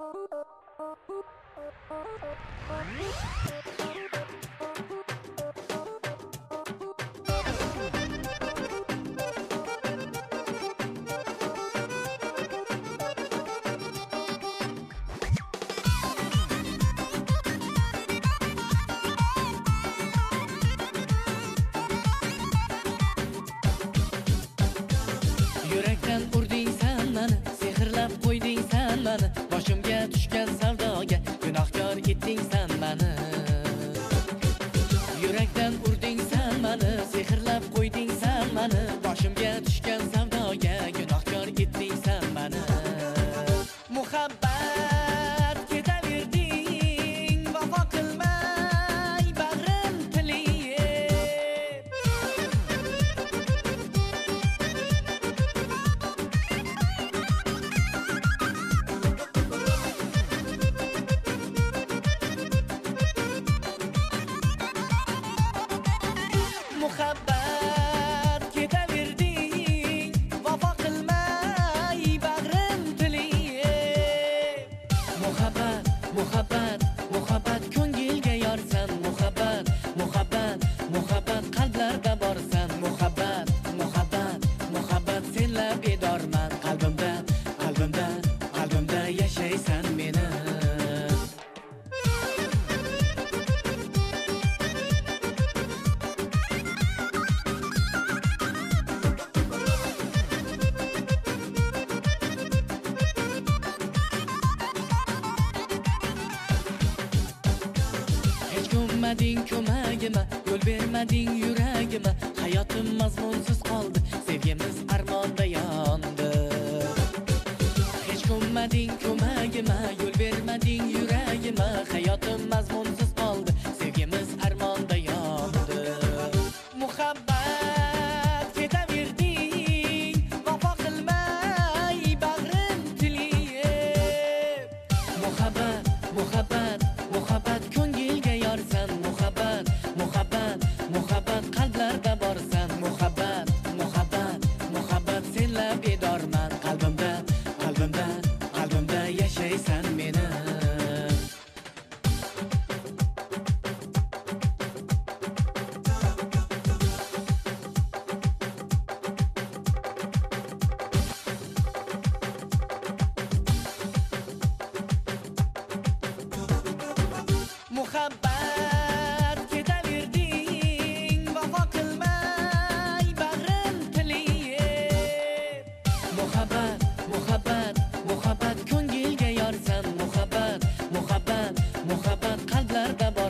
Yurakdan urding sen meni, sehrlab qo'yding sen meni, boshimga tushgan savdoga gunohkor etding sen meni. Yurakdan urding sen meni, sehrlab qo'yding sen meni, boshimga tushgan savdoga gunohkor etding sen meni. Muhabbat ketaverding, vafo qilmay bag'rim tilib. Muhabbat ketaverding, vafo qilmay bag'rim tilib. Muhabbat, muhabbat, muhabbat ko'ngilga yorsan, muhabbat, muhabbat, muhabbat qalblarda borsan, muhabbat, muhabbat, muhabbat senla bedorman, qalbimda, qalbimda, qalbimda yashaysan meni. Hech ko'nmading ko'magima, yo'l bermading yuragima, hayotim mazmunsiz qoldi, sevgimiz armonda yondi. Hech ko'nmading ko'magima, yo'l bermading yuragima, hayotim mazmunsiz qoldi, sevgimiz armonda yondi. Muhabbat ketaverding, vafo qilmay bag'rim tilib. Muhabbat, muhabbat, muhabbat ko'ngilga yorsan, muhabbat, muhabbat, muhabbat qalblarda borsan, muhabbat, muhabbat, muhabbat senla bedorman, qalbimda, qalbimda, qalbimda yashaysan meni. Muhabbat ketaverding, vafo qilmay bag'rim tilib. Muhabbat, muhabbat, muhabbat ko'ngilga yorsan, muhabbat, muhabbat, muhabbat qalblarda bor